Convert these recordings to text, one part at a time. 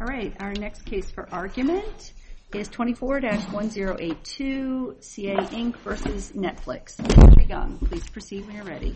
All right, our next case for argument is 24-1082 CA Inc. versus Netflix. Mr. Young, please proceed when you're ready.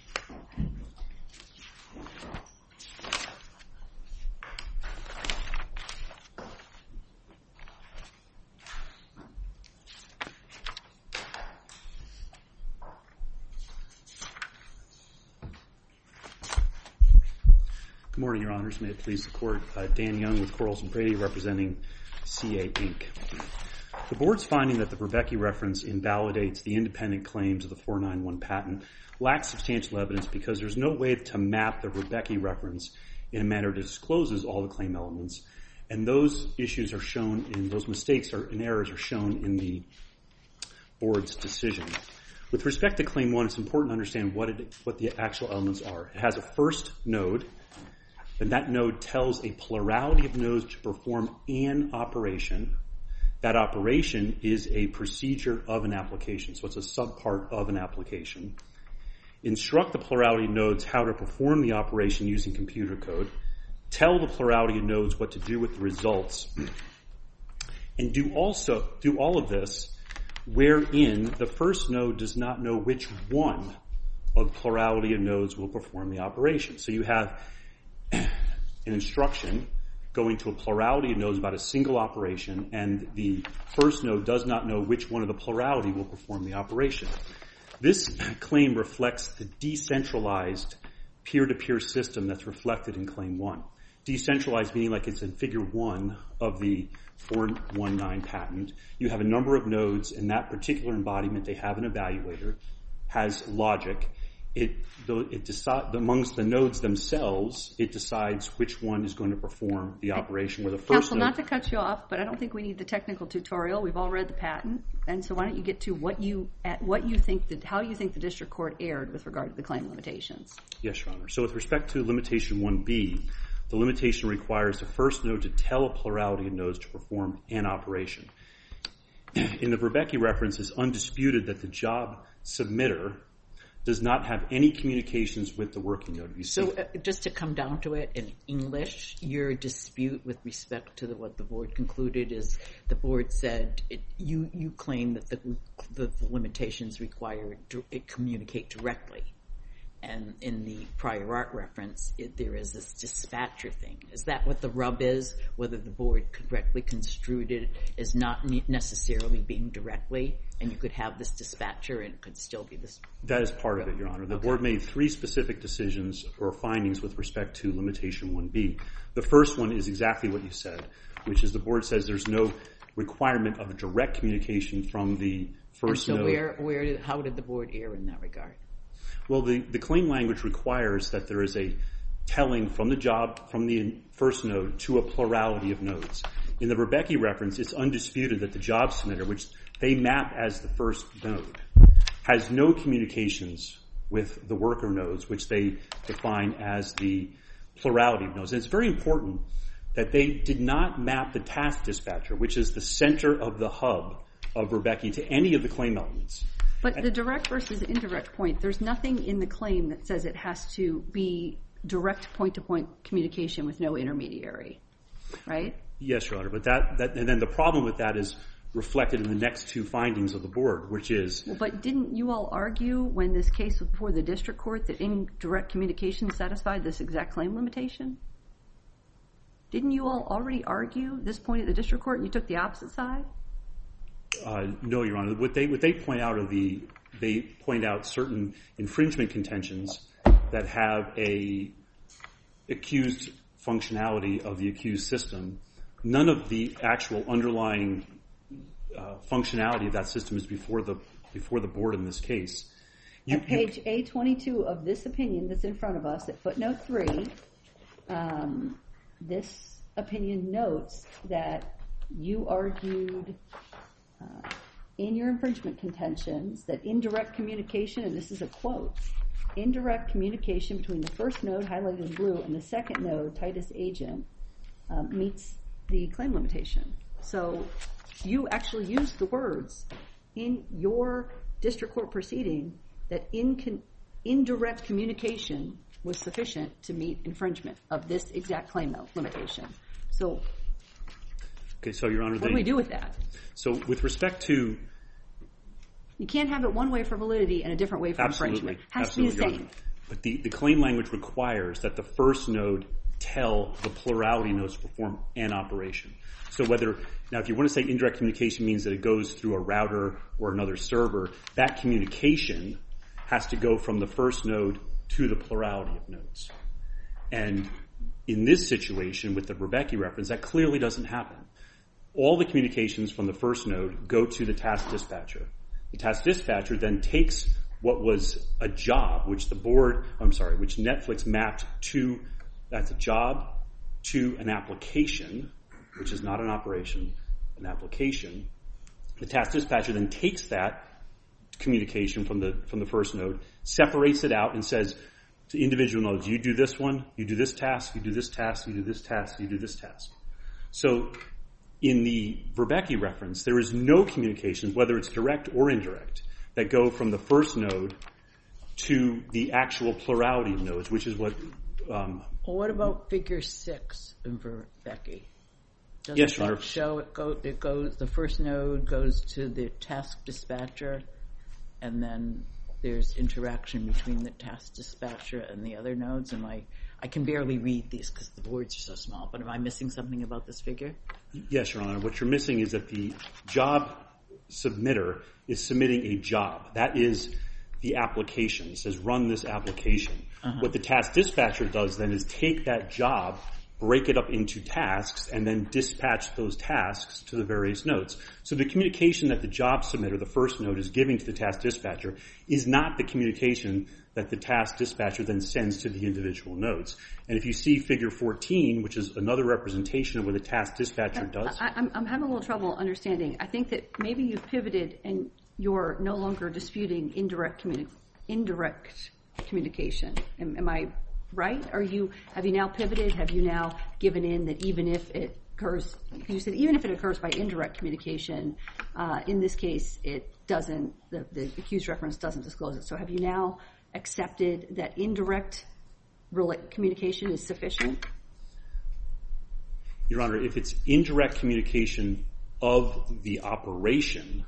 Good morning, Your Honors. May it please the Court. Dan Young with Quarles & Brady representing CA Inc. The Board's finding that the Verbecki reference invalidates the independent claims of the 491 patent lacks substantial evidence because there's no way to map the Verbecki reference in a manner that discloses all the claim elements, and those issues are shown in, those mistakes and errors are shown in the Board's decision. With respect to Claim 1, it's important to understand what the actual elements are. It has a first node, and that node tells a plurality of nodes to perform an operation. That operation is a procedure of an application, so it's a subpart of an application. Instruct the plurality of nodes how to perform the operation using computer code. Tell the plurality of nodes what to do with the results. And do all of this wherein the first node does not know which one of the plurality of nodes will perform the operation. So you have an instruction going to a plurality of nodes about a single operation, and the first node does not know which one of the plurality will perform the operation. This claim reflects the decentralized peer-to-peer system that's reflected in Claim 1. Decentralized meaning like it's in Figure 1 of the 419 patent. You have a number of nodes. In that particular embodiment, they have an evaluator, has logic. Amongst the nodes themselves, it decides which one is going to perform the operation. Where the first Counsel, not to cut you off, but I don't think we need the technical tutorial. We've all read the patent, and so why don't you get to how you think the district court erred with regard to the claim limitations? Yes, Your Honor. So with respect to limitation 1B, the limitation requires the first node to tell a plurality of nodes to perform an operation. In the Verbecki reference, it's undisputed that the job submitter does not have any communications with the working node. So just to come down to it in English, your dispute with respect to what the board concluded is the board said you claim that the limitations require it communicate directly. And in the prior art reference, there is this dispatcher thing. Is that what the rub is? Whether the board correctly construed it as not necessarily being directly, and you could have this dispatcher and it could still be this? That is part of it, Your Honor. The board made 3 specific decisions or findings with respect to limitation 1B. The first one is exactly what you said, which is the board says there's no requirement of a direct communication from the first node. So how did the board err in that regard? Well, the claim language requires that there is a telling from the first node to a plurality of nodes. In the Verbecki reference, it's undisputed that the job submitter, which they map as the first node, has no communications with the worker nodes, which they define as the plurality of nodes. And it's very important that they did not map the task dispatcher, which is the center of the hub of Verbecki, to any of the claim elements. But the direct versus indirect point, there's nothing in the claim that says it has to be direct point-to-point communication with no intermediary, right? Yes, Your Honor. But and then the problem with that is reflected in the next 2 findings of the board, which is... Well, but didn't you all argue when this case was before the district court that indirect communication satisfied this exact claim limitation? Didn't you all already argue this point at the district court and you took the opposite side? No, Your Honor. What they point out they point out certain infringement contentions that have a accused functionality of the accused system. None of the actual underlying functionality of that system is before the board in this case. At page A22 of this opinion that's in front of us, at footnote 3, this opinion notes that you argued in your infringement contentions that indirect communication, and this is a quote, indirect communication between the first node, highlighted in blue, and the second node, Titus agent, meets the claim limitation. So you actually used the words in your district court proceeding that indirect communication was sufficient to meet infringement of this exact claim limitation. So Okay, so Your Honor, what do we do with that? So with respect to... You can't have it one way for validity and a different way for infringement. It has to be the same. But the claim language requires that the first node tell the plurality nodes to perform an operation. So now if you want to say indirect communication means that it goes through a router or another server, that communication has to go from the first node to the plurality of nodes. And in this situation with the Rebecca reference, that clearly doesn't happen. All the communications from the first node go to the task dispatcher. The task dispatcher then takes what was a job, which Netflix mapped to, that's a job, to an application, which is not an operation, an application. The task dispatcher then takes that communication from the first node, separates it out, and says to individual nodes, you do this one, you do this task, you do this task, you do this task, you do this task. So in the Rebecca reference, there is no communication, whether it's direct or indirect, that go from the first node to the actual plurality of nodes, which is what... Well, what about figure 6 in Rebecca? Yes, Your Honor. Does it show it goes, the first node goes to the task dispatcher, and then there's interaction between the task dispatcher and the other nodes? I can barely read these because the boards are so small, but am I missing something about this figure? Yes, Your Honor. What you're missing is that the job submitter is submitting a job. That is the application. It says run this application. What the task dispatcher does then is take that job, break it up into tasks, and then dispatch those tasks to the various nodes. So the communication that the job submitter, the first node, is giving to the task dispatcher is not the communication that the task dispatcher then sends to the individual nodes. And if you see figure 14, which is another representation of what the task dispatcher does... I'm having a little trouble understanding. I think that maybe you've pivoted and you're no longer disputing indirect communication. Am I right? Have you now pivoted? Have you now given in that even if it occurs, because you said even if it occurs by indirect communication, in this case it doesn't, the accused reference doesn't disclose it. So have you now accepted that indirect communication is sufficient? Your Honor, if it's indirect communication of the operation,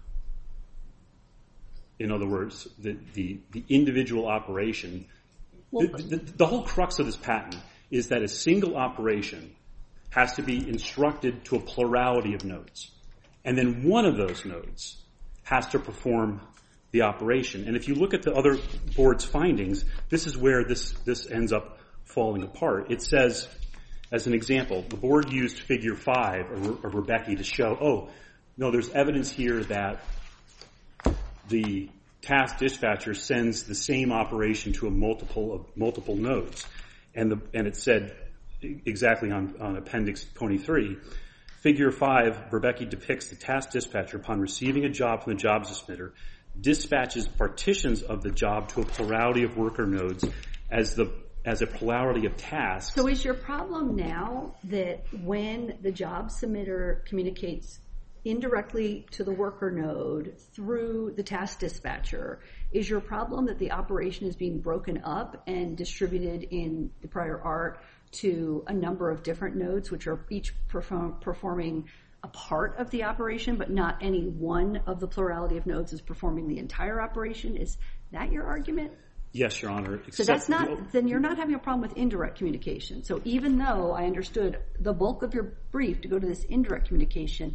in other words, the individual operation, the whole crux of this patent is that a single operation has to be instructed to a plurality of nodes. And then one of those nodes has to perform the operation. And if you look at the other board's findings, this is where this ends up falling apart. It says, as an example, the board used figure 5 of Rebecca to show, there's evidence here that the task dispatcher sends the same operation to a multiple nodes. And it said exactly on Appendix 23, figure 5, Rebecca depicts the task dispatcher upon receiving a job from the jobs submitter, dispatches partitions of the job to a plurality of worker nodes as a plurality of tasks. So is your problem now that when the job submitter communicates indirectly to the worker node through the task dispatcher, is your problem that the operation is being broken up and distributed in the prior art to a number of different nodes, which are each performing a part of the operation, but not any one of the plurality of nodes is performing the entire operation? Is that your argument? Yes, Your Honor. So then you're not having a problem with indirect communication. So even though I understood the bulk of your brief to go to this indirect communication,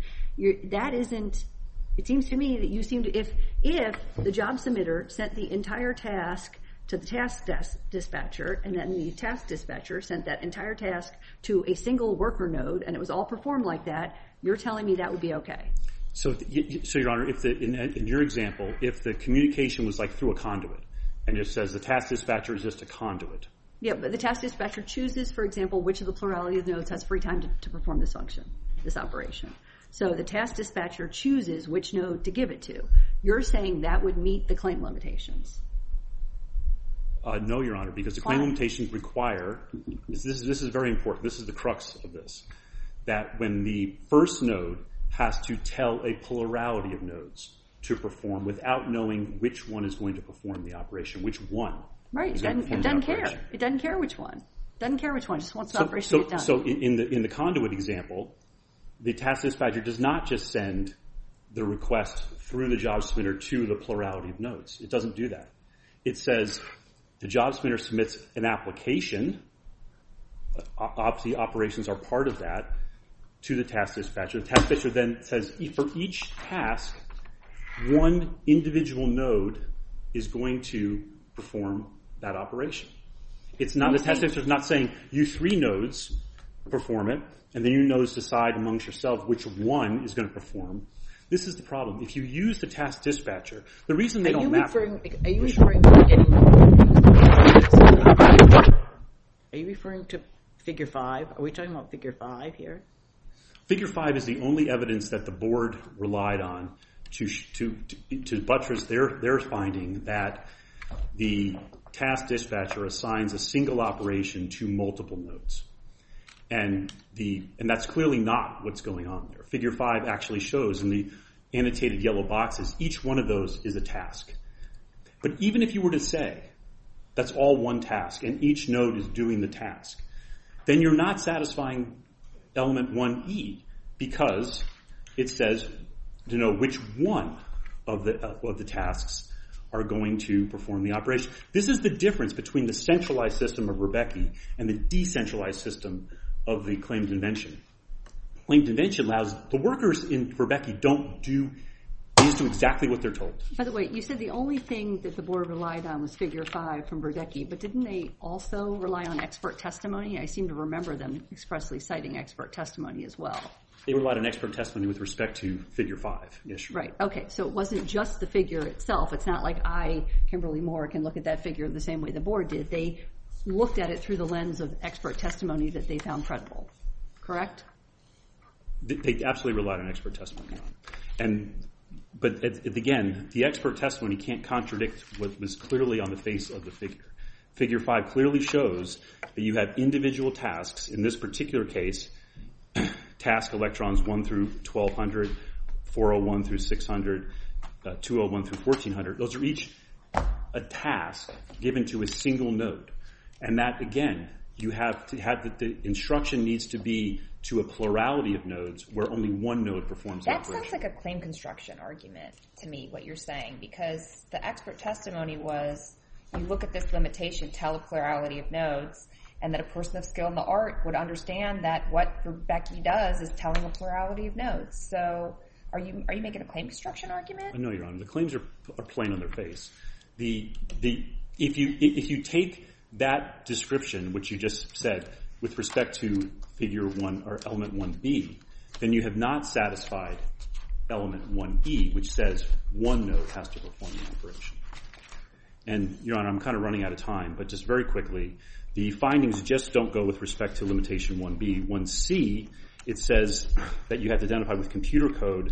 it seems to me that you seem to, if the job submitter sent the entire task to the task dispatcher, and then the task dispatcher sent that entire task to a single worker node, and it was all performed like that, you're telling me that would be okay? So Your Honor, in your example, if the communication was like through a conduit, and it says the task dispatcher is just a conduit. Yeah, but the task dispatcher chooses, for example, which of the plurality of nodes has free time to perform this function, this operation. So the task dispatcher chooses which node to give it to. You're saying that would meet the claim limitations? No, Your Honor, because the claim limitations require, this is very important, this is the crux of this, that when the first node has to tell a plurality of nodes to perform without knowing which one is going to perform the operation, which one. Right, it doesn't care. It doesn't care which one. Doesn't care which one, just wants the operation to get done. So in the conduit example, the task dispatcher does not just send the request through the job submitter to the plurality of nodes. It doesn't do that. It says the job submitter submits an application. The operations are part of that to the task dispatcher. The task dispatcher then says for each task, one individual node is going to perform that operation. It's not, the task dispatcher is not saying you 3 nodes perform it, and then you nodes decide amongst yourselves which one is going to perform. This is the problem. If you use the task dispatcher, the reason they don't map... Are you referring to Figure 5? Are we talking about Figure 5 here? Figure 5 is the only evidence that the board relied on to buttress their finding that the task dispatcher assigns a single operation to multiple nodes. And that's clearly not what's going on there. Figure 5 actually shows in the annotated yellow boxes, each one of those is a task. But even if you were to say that's all one task and each node is doing the task, then you're not satisfying element 1E because it says to know which one of the tasks are going to perform the operation. This is the difference between the centralized system of Rebecca and the decentralized system of the claimed invention. Claimed invention allows the workers in Rebecca don't do exactly what they're told. By the way, you said the only thing that the board relied on was Figure 5 from Verdecki, but didn't they also rely on expert testimony? I seem to remember them expressly citing expert testimony as well. They relied on expert testimony with respect to Figure 5. Yes, right. Okay, so it wasn't just the figure itself. It's not like I, Kimberly Moore, can look at that figure the same way the board did. They looked at it through the lens of expert testimony that they found credible. Correct? They absolutely relied on expert testimony. But again, the expert testimony can't contradict what was clearly on the face of the figure. Figure 5 clearly shows that you have individual tasks. In this particular case, task electrons 1 through 1200, 401 through 600, 201 through 1400. Those are each a task given to a single node. And that, again, you have to have the instruction needs to be to a plurality of nodes where only one node performs the operation. That sounds like a claim construction argument to me, what you're saying, because the expert testimony was you look at this limitation, tell a plurality of nodes, and that a person of skill in the art would understand that what Rebecca does is telling a plurality of nodes. So are you making a claim construction argument? No, Your Honor. The claims are plain on their face. If you take that description, which you just said, with respect to Figure 1 or Element 1B, then you have not satisfied Element 1E, which says one node has to perform the operation. And, Your Honor, I'm kind of running out of time, but just very quickly, the findings just don't go with respect to limitation 1B. 1C, it says that you have to identify with computer code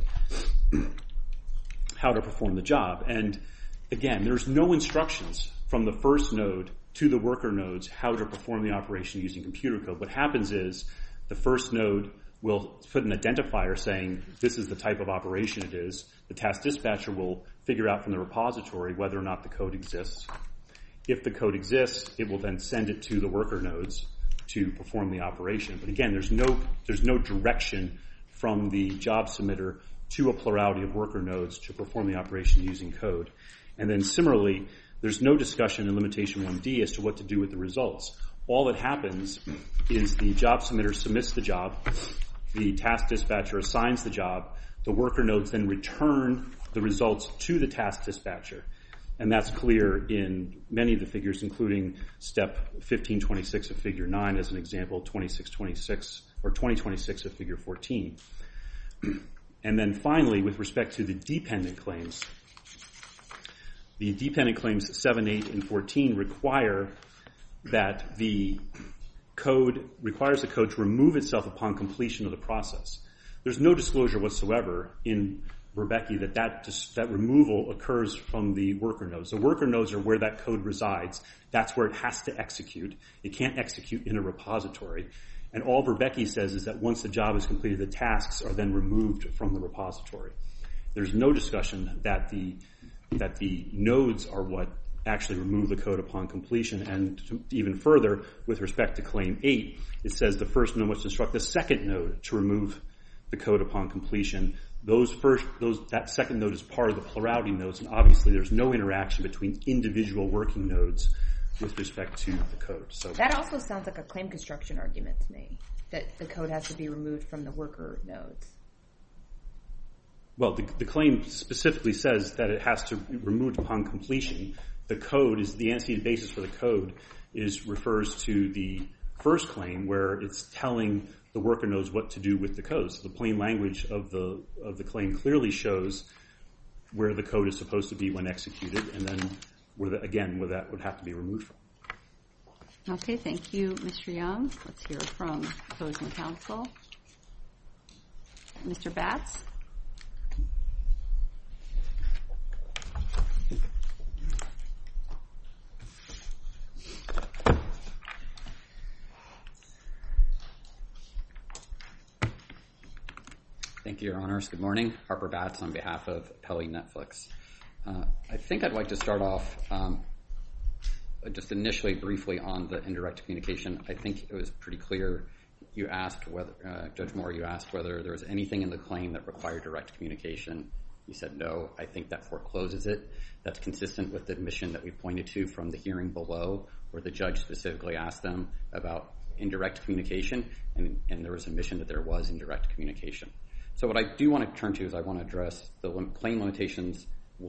how to perform the job. And, again, there's no instructions from the first node to the worker nodes how to perform the operation using computer code. What happens is the first node will put an identifier saying this is the type of operation it is. The task dispatcher will figure out from the repository whether or not the code exists. If the code exists, it will then send it to the worker nodes to perform the operation. But again, there's no direction from the job submitter to a plurality of worker nodes to perform the operation using code. And then similarly, there's no discussion in limitation 1D as to what to do with the results. All that happens is the job submitter submits the job, the task dispatcher assigns the job, the worker nodes then return the results to the task dispatcher. And that's clear in many of the figures, including step 1526 of figure 9 as an example, 2626 or 2026 of figure 14. And then finally, with respect to the dependent claims, the dependent claims 7, 8, and 14 require that the code requires the code to remove itself upon completion of the process. There's no disclosure whatsoever in Rebecca that removal occurs from the worker nodes. The worker nodes are where that code resides. That's where it has to execute. It can't execute in a repository. And all Rebecca says is that once the job is completed, the tasks are then removed from the repository. There's no discussion that the nodes are what actually remove the code upon completion. And even further, with respect to Claim 8, it says the first node must instruct the second node to remove the code upon completion. That second node is part of the plurality nodes, and obviously there's no interaction between individual working nodes with respect to the code. So that also sounds like a claim construction argument to me, that the code has to be removed from the worker nodes. Well, the claim specifically says that it has to be removed upon completion. The code is the antecedent basis for the code refers to the first claim where it's telling the worker nodes what to do with the code. So the plain language of the claim clearly shows where the code is supposed to be when executed, and then where that would have to be removed from. Okay, thank you, Mr. Young. Let's hear from opposing counsel. Mr. Batts? Thank you, Your Honors. Good morning. Harper Batts on behalf of Appellee Netflix. I think I'd like to start off just initially briefly on the indirect communication. I think it was pretty clear you asked whether, Judge Moore, you asked whether there was anything in the claim that required direct communication. You said no. I think that forecloses it. That's consistent with the admission that we pointed to from the hearing below, where the judge specifically asked them about indirect communication, and there was admission that there was indirect communication. So what I do want to turn to is I want to address the claim limitations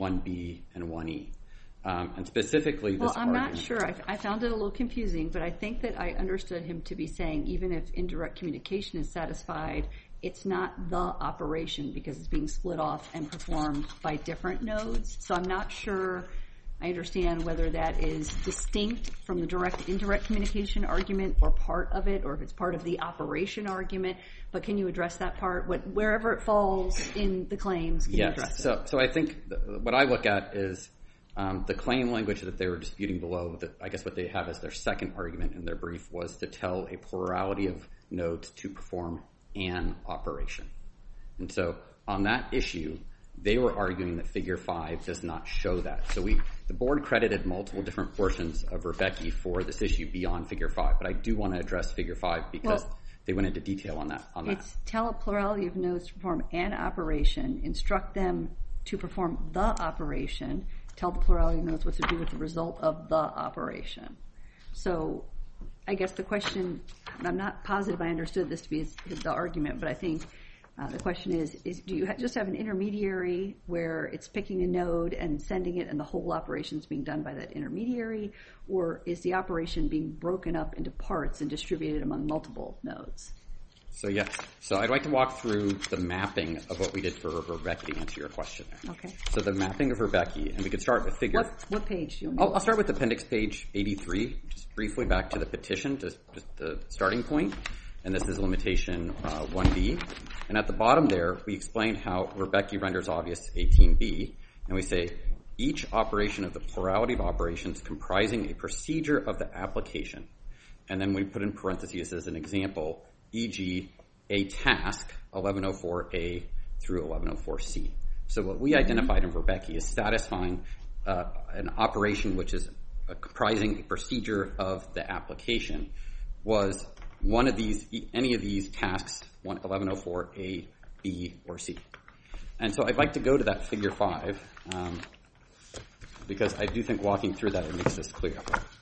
1B and 1E. And specifically this argument. Well, I'm not sure. I found it a little confusing, but I think that I understood him to be saying even if indirect communication is satisfied, it's not the operation because it's being split off and performed by different nodes. So I'm not sure I understand whether that is distinct from the direct-indirect communication argument or part of it, or if it's part of the operation argument. But can you address that part? Wherever it falls in the claims, can you address it? So I think what I look at is the claim language that they were disputing below. I guess what they have as their second argument in their brief was to tell a plurality of nodes to perform an operation. And so on that issue, they were arguing that Figure 5 does not show that. So the board credited multiple different portions of Rebecki for this issue beyond Figure 5. But I do want to address Figure 5 because they went into detail on that. It's tell a plurality of nodes to perform an operation, instruct them to perform the operation, tell the plurality of nodes what to do with the result of the operation. So I guess the question, and I'm not positive I understood this to be the argument, but I think the question is do you just have an intermediary where it's picking a node and sending it and the whole operation is being done by that intermediary, or is the operation being broken up into parts and distributed among multiple nodes? So yes. So I'd like to walk through the mapping of what we did for Rebecki to answer your question there. Okay. So the mapping of Rebecki, and we could start with Figure... What page do you want to I'll start with appendix page 83, just briefly back to the petition, just the starting point. And this is limitation 1B. And at the bottom there, we explain how Rebecki renders obvious 18B. And we say, each operation of the plurality of operations comprising a procedure of the application. And then we put in parentheses as an example, e.g., a task, 1104A through 1104C. So what we identified in Rebecki is satisfying an operation which is comprising a procedure of the application was one of these, any of these tasks, 1104A, B, or C. And so I'd like to go to that Figure 5 because I do think walking through that it makes this clear.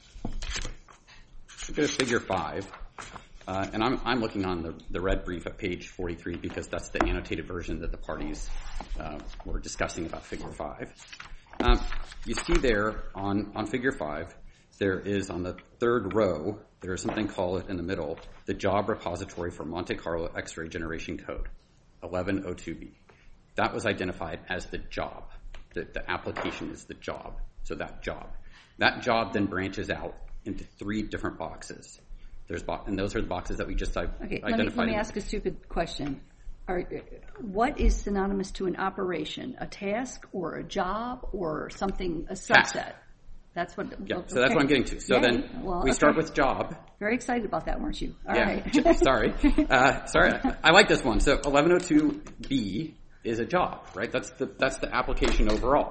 So go to Figure 5, and I'm looking on the red brief at page 43 because that's the annotated version that the parties were discussing about Figure 5. You see there on Figure 5, there is on the third row, there is something called in the middle, the job repository for Monte Carlo X-ray generation code, 1102B. That was identified as the job. The application is the job, so that job. That job then branches out into 3 different boxes. And those are the boxes that we just identified. Let me ask a stupid question. What is synonymous to an operation? A task or a job or something, a subset? Task. That's what. Yeah, okay. so that's what I'm getting to. So then we start with job. Very excited about that, weren't you? All right. Sorry. I like this one. So 1102B is a job, right? That's the application overall.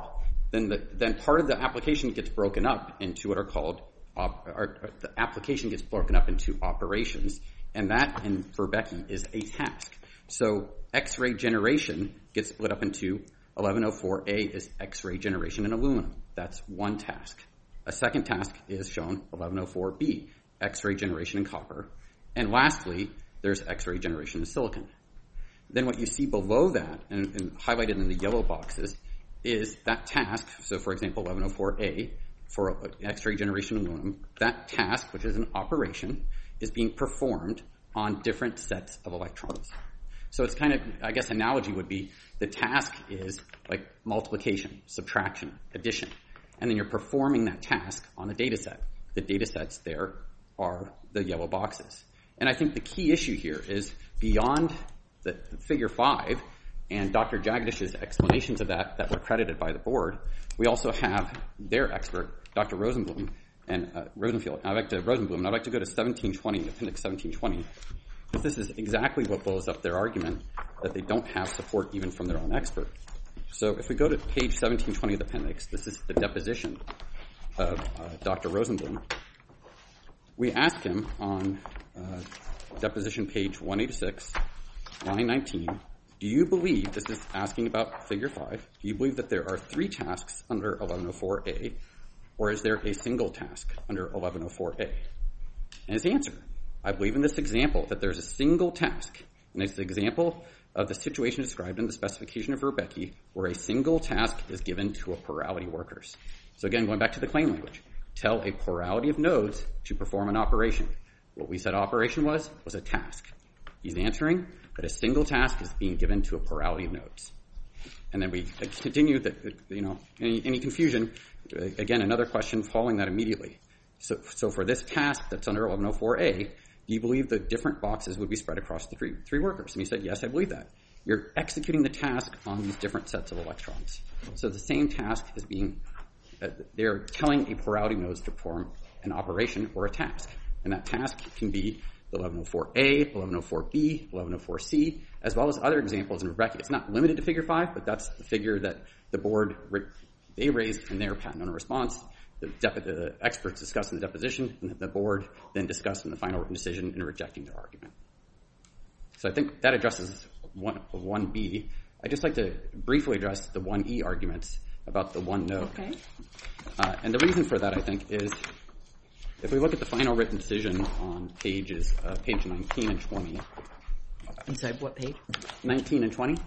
then part of the application gets broken up into what are called, the application gets broken up into operations, and that, for Becky, is a task. So X-ray generation gets split up into 1104A is X-ray generation in aluminum. That's one task. A second task is shown 1104B, X-ray generation in copper. And lastly, there's X-ray generation in silicon. Then what you see below that, and highlighted in the yellow boxes, is that task. So for example, 1104A, for X-ray generation in aluminum, that task, which is an operation, is being performed on different sets of electrons. So it's kind of, I guess analogy would be, the task is like multiplication, subtraction, addition. And then you're performing that task on a data set. The data sets there are the yellow boxes. And I think the key issue here is beyond the figure 5 and Dr. Jagdish's explanations of that were credited by the board, we also have their expert, Dr. Rosenblum, and Rosenfield. I'd like to go to 1720, appendix 1720, because this is exactly what blows up their argument that they don't have support even from their own expert. So if we go to page 1720 of the appendix, this is the deposition of Dr. Rosenblum. We asked him on deposition page 186, line 19, do you believe, this is asking about figure 5, do you believe that there are 3 tasks under 1104A, or is there a single task under 1104A? And his answer, I believe in this example that there's a single task, and it's the example of the situation described in the specification of Rebecki, where a single task is given to a plurality of workers. So again, going back to the claim language, tell a plurality of nodes to perform an operation. What we said operation was a task. He's answering that a single task is being given to a plurality of nodes. And then we continue that, any confusion, again, another question following that immediately. So for this task that's under 1104A, do you believe the different boxes would be spread across the three workers? And he said, yes, I believe that. You're executing the task on these different sets of electrons. So the same task is being, they're telling a plurality of nodes to perform an operation or a task. And that task can be the 1104A, 1104B, 1104C, as well as other examples in Rebecki. It's not limited to figure 5, but that's the figure that the board, they raised in their patent owner response. The experts discussed in the deposition, and the board then discussed in the final written decision in rejecting their argument. So I think that addresses 1B. I'd just like to briefly address the 1E arguments about the one node. Okay. And the reason for that, I think, is if we look at the final written decision on page 19 and 20. Inside what page? 19 and 20.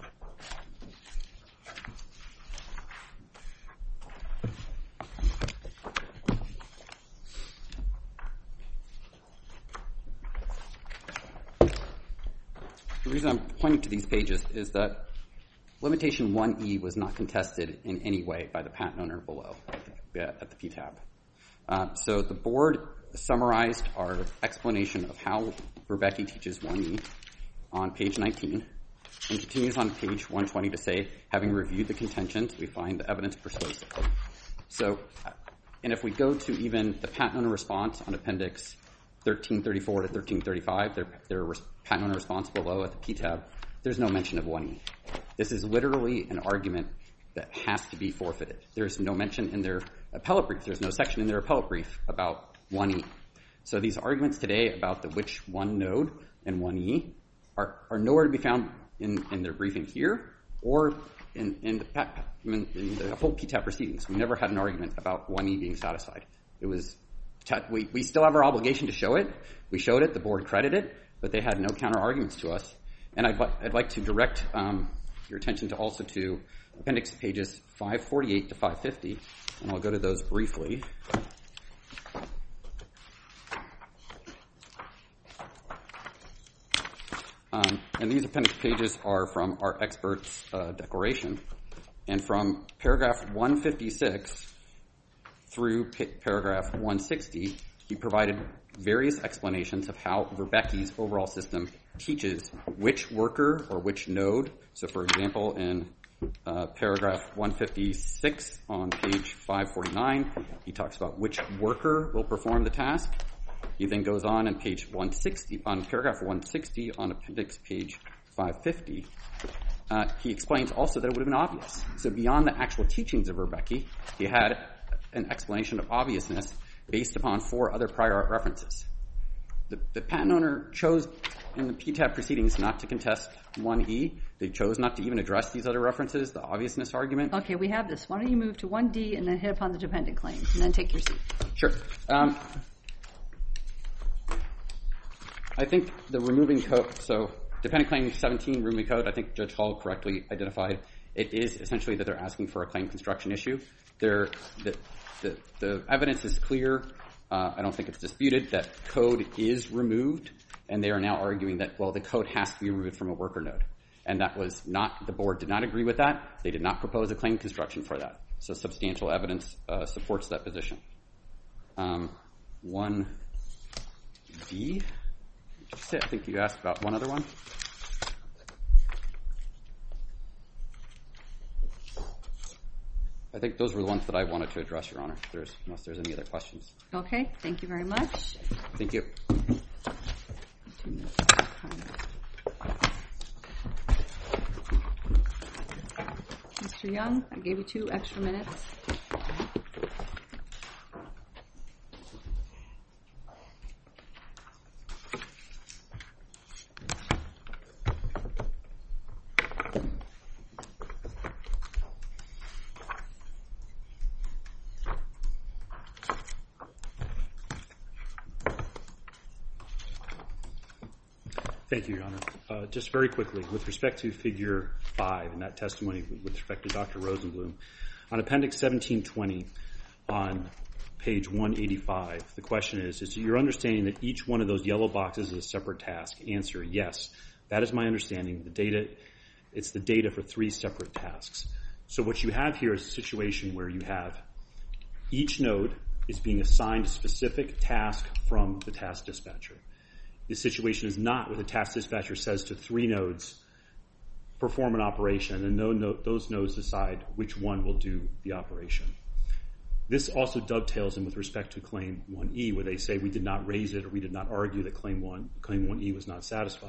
The reason I'm pointing to these pages is that limitation 1E was not contested in any way by the patent owner below at the PTAB. So the board summarized our explanation of how Rebecki teaches 1E on page 19 and continues on page 120 to say, having reviewed the contentions, we find the evidence persuasive. So, and if we go to even the patent owner response on appendix 1334 to 1335, their patent owner response below at the PTAB, there's no mention of 1E. This is literally an argument that has to be forfeited. There's no mention in their appellate brief. There's no section in their appellate brief about 1E. So these arguments today about the which one node and 1E are nowhere to be found in their briefing here or in the whole PTAB proceedings. We never had an argument about 1E being satisfied. It was we still have our obligation to show it. We showed it. The board credited it, but they had no counter arguments to us. And I'd like to direct your attention to appendix pages 548 to 550, and I'll go to those briefly. And these appendix pages are from our expert's declaration. And from paragraph 156 through paragraph 160, he provided various explanations of how Rebecki's overall system teaches which worker or which node. So, for example, in paragraph 156 on page 549, he talks about which worker will perform the task. He then goes on page 160, on paragraph 160 on appendix page 550, he explains also that it would have been obvious. So beyond the actual teachings of Rebecki, he had an explanation of obviousness based upon 4 other prior art references. The patent owner chose in the PTAB proceedings not to contest 1E. They chose not to even address these other references, the obviousness argument. Okay, we have this. Why don't you move to 1D and then hit upon the dependent claims, and then take your seat. Sure. I think the removing code, so dependent claim 17, removing code, I think Judge Hall correctly identified. It is essentially that they're asking for a claim construction issue. The evidence is clear. I don't think it's disputed that code is removed, and they are now arguing that, well, the code has to be removed from a worker node. And that was not, the board did not agree with that. They did not propose a claim construction for that. So substantial evidence supports that position. 1D, I think you asked about one other one. I think those were the ones that I wanted to address, Your Honor, unless there's any other questions. Okay, thank you very much. Thank you. Mr. Young, I gave you 2 extra minutes. Thank you, Your Honor. Just very quickly, with respect to Figure 5 and that testimony with respect to Dr. Rosenblum, on Appendix 1720 on page 185, the question is it your understanding that each one of those yellow boxes is a separate task? Answer, yes. That is my understanding. It's the data for 3 separate tasks. So what you have here is a situation where you have each node is being assigned a specific task from the task dispatcher. The situation is not where the task dispatcher says to 3 nodes, perform an operation, and those nodes decide which one will do the operation. This also dovetails in with respect to Claim 1E, where they say we did not raise it or we did not argue that Claim 1E was not satisfied.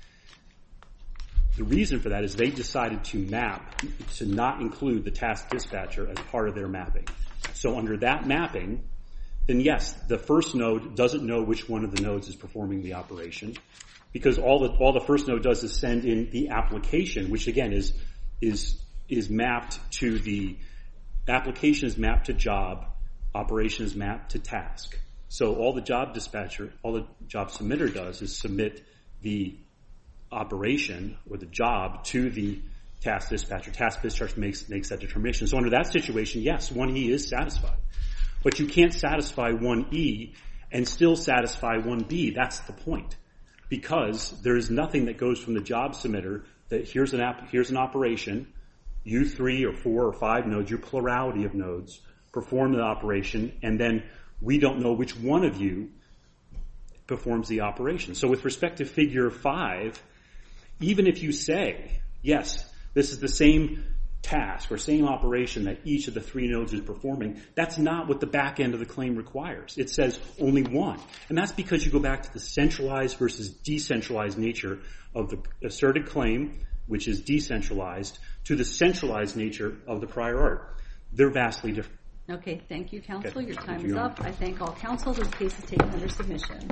The reason for that is they decided to map, to not include the task dispatcher as part of their mapping. So under that mapping, then yes, the first node doesn't know which one of the nodes is performing the operation, because all the first node does is send in the application, which again is mapped to the application is mapped to job, operation is mapped to task. So all the job submitter does is submit the operation or the job to the task dispatcher. Task dispatcher makes that determination. So under that situation, yes, 1E is satisfied. But you can't satisfy 1E and still satisfy 1B. That's the point. Because there is nothing that goes from the job submitter that here's an operation, you 3 or 4 or 5 nodes, your plurality of nodes, perform the operation, and then we don't know which one of you performs the operation. So with respect to Figure 5, even if you say, yes, this is the same task or same operation that each of the 3 nodes is performing, that's not what the back end of the claim requires. It says only one. And that's because you go back to the centralized versus decentralized nature of the asserted claim, which is decentralized, to the centralized nature of the prior art. They're vastly different. Okay, thank you, counsel. Okay. Your time Thank you, is Your up. I thank all counsel. This case is taken under submission.